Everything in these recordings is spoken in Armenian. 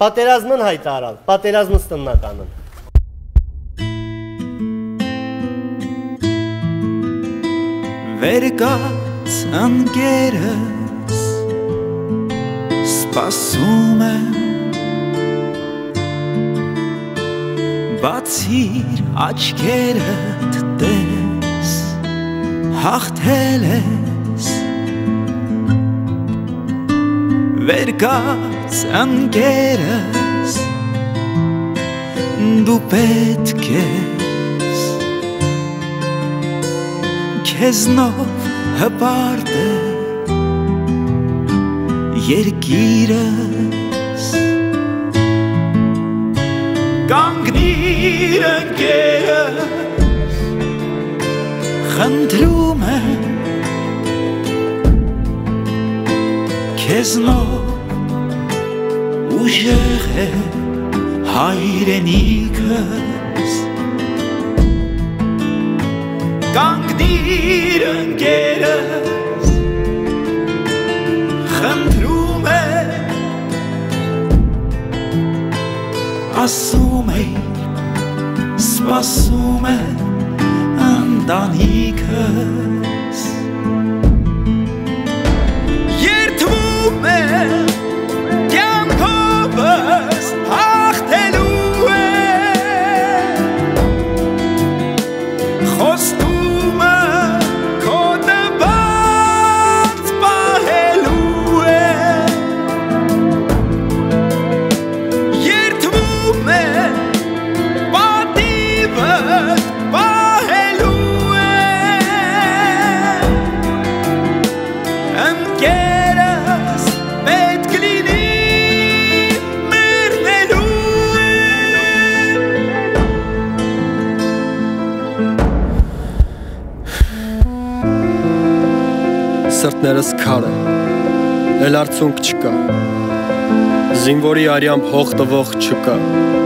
Պատերազմն հայտարարալ, պատերազմս տննականն։ Վերկաց ընկերս սպասում եմ Բացիր աչքերդ տես հաղթել ես Վերկաց ընկերս դու պետք ես Քեզնով հպարտ է երկիրս Կանգնիր ընկերս խնդրում եմ Քեզնով ուժեղ է հայրենիքս Կանգնիր ընկերս խնդրում եմ ասում էիր սպասում եմ ընտանիքս երդվում եմ կյանքովս հաղթելու եմ խոստում եմ քո դված պահելու եմ երդվում եմ պատիվդ պահելու եմ ընկերս պետք լինի մեռնելու Սրտներս քար է, էլ արցունք չկա Զինվորի արյամբ հող տվող չկա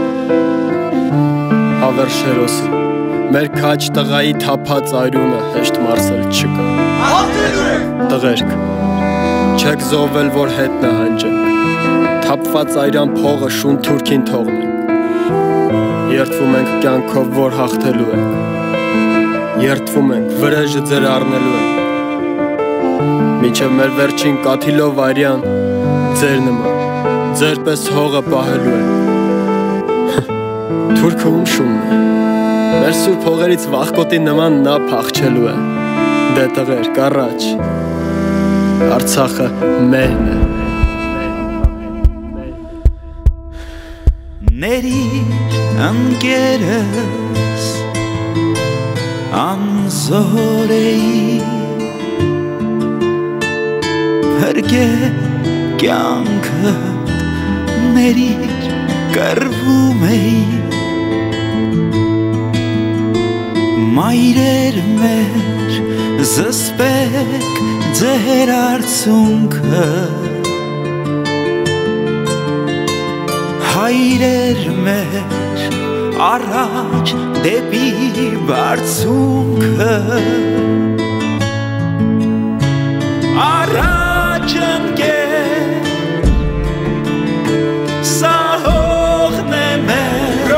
Հավերշերոսի, մեր քաչ տղայի թափած այրունը հեշտ մարսել չկա Տղերք, չեք զոհվել, որ հետն է հանջենք Թափված այրան փողը շուն թուրքին թողնենք Երդվում ենք կյանքով, որ հաղթելու ենք Երդվում ենք, վրեժը ձեր առնելու ենք Մինչև մեր վերջին կաթիլով այրյան ձեր նման ձեր պես հողը պահելու ենք Թուրքը ում շունն է մեր սուրբ հողերից վախկոտի նման նա փախչելու է Դե տղերք առաջ Արցախը մերն է Ներիր ընկերս անզոր էի Փրկե կյանքդ ներիր կռվում էի Մայրեր մեր զսպեք ձեր արցունքը Հայրեր մեր առաջ դեպի բարձունքը Առաջ ընկեր սա հողն է մեր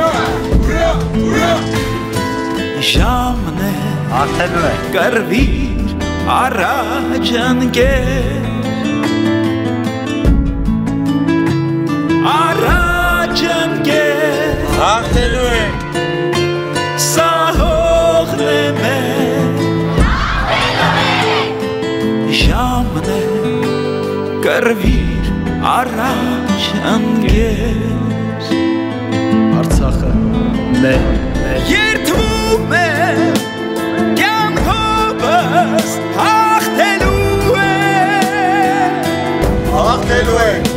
Ժամն է Արդելու է կռվիր առաջ ընկեր Առաջ ընկեր Արդելու է Սա հողն է մեր Ժամն է կռվիր առաջ ընկեր Արցախը մեր Երդվում եմ կյանքովս հաղթելու եմ Արդելու է